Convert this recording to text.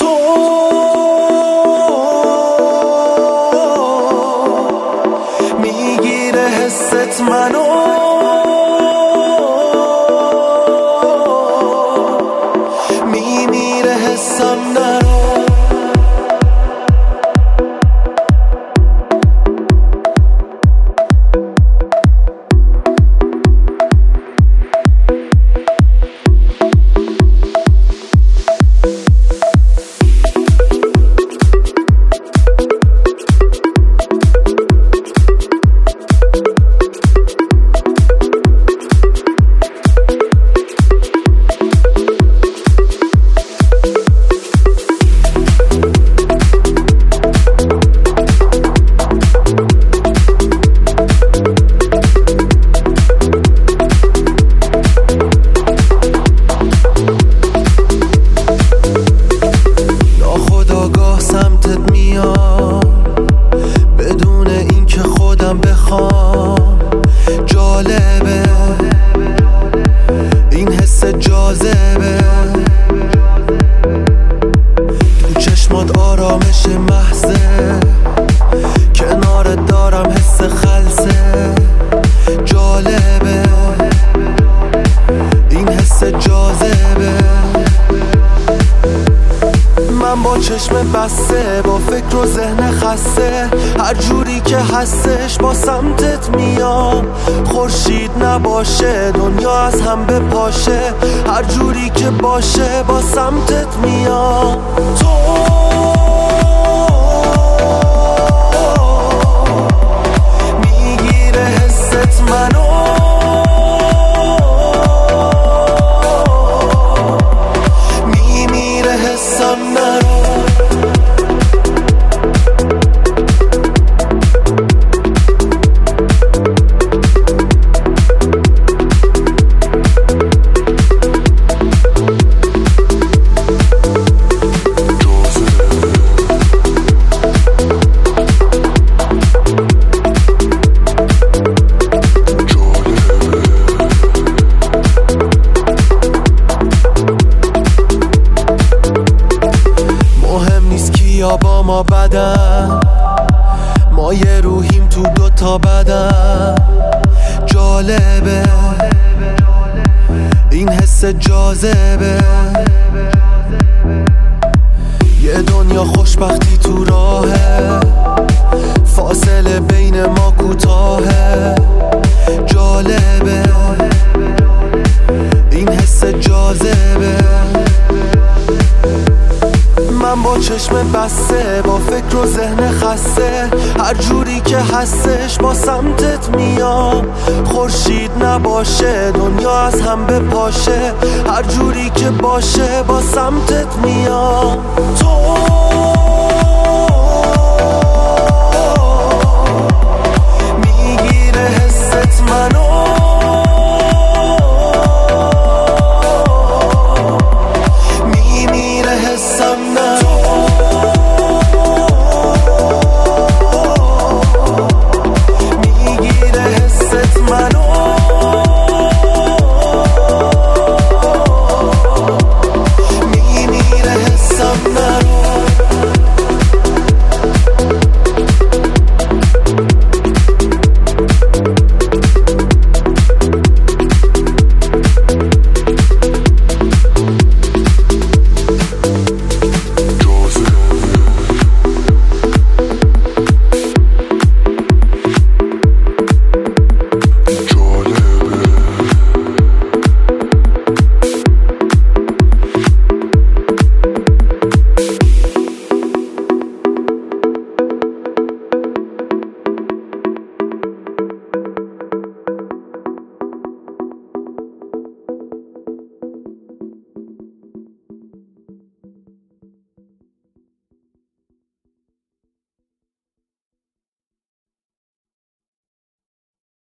تو میگیره حست منو، میمیره حسم نرو. سمتت میام بدون اینکه خودم بخوام. جالبه این حس جاذبه، تو چشمات آرامش محضه، کنارت دارم حس خلسه. جالبه این حس جاذبه، من با چشم بسته، با فکر و ذهن خسته، هر جوری که هستش با سمتت میام. خورشید نباشه دنیا از هم بپاشه، هر جوری که باشه با سمتت میام. تو میگیره حست منو، میمیره حسم نرو. یا با ما بدن، ما یه روحیم تو دوتا بدن. جالبه این حس جاذبه، یه دنیا خوشبختی تو راهه، فاصله بین ما کوتاهه. جالبه این حس جاذبه، من با چشم بسته، با فکر و ذهن خسته، هر جوری که هستش با سمتت میام. خورشید نباشه دنیا از هم بپاشه، هر جوری که باشه با سمتت میام. تو